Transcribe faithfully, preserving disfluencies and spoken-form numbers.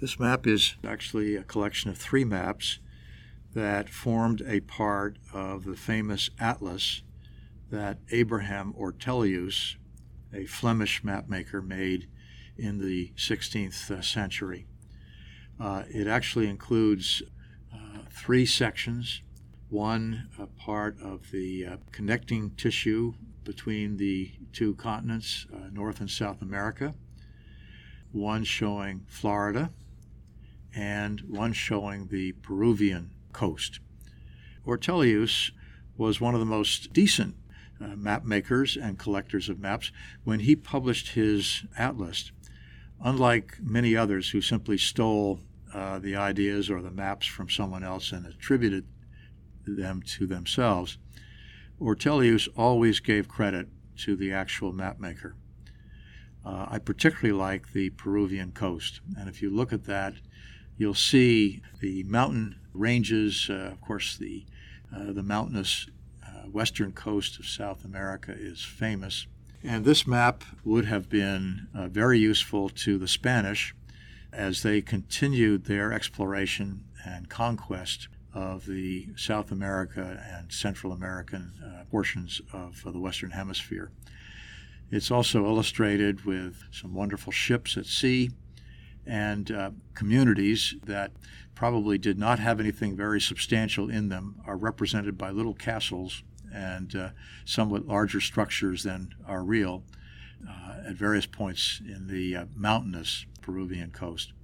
This map is actually a collection of three maps that formed a part of the famous atlas that Abraham Ortelius, a Flemish mapmaker, made in the sixteenth century. Uh, it actually includes uh, three sections, one a part of the uh, connecting tissue between the two continents, uh, North and South America, one showing Florida, and one showing the Peruvian coast. Ortelius was one of the most decent uh, map makers and collectors of maps. When he published his atlas, unlike many others who simply stole uh, the ideas or the maps from someone else and attributed them to themselves, Ortelius always gave credit to the actual map maker. Uh, I particularly like the Peruvian coast, and if you look at that, you'll see the mountain ranges. Uh, of course, the uh, the mountainous uh, western coast of South America is famous. And this map would have been uh, very useful to the Spanish as they continued their exploration and conquest of the South America and Central American uh, portions of uh, the Western Hemisphere. It's also illustrated with some wonderful ships at sea and uh, communities that probably did not have anything very substantial in them are represented by little castles and uh, somewhat larger structures than are real uh, at various points in the uh, mountainous Peruvian coast.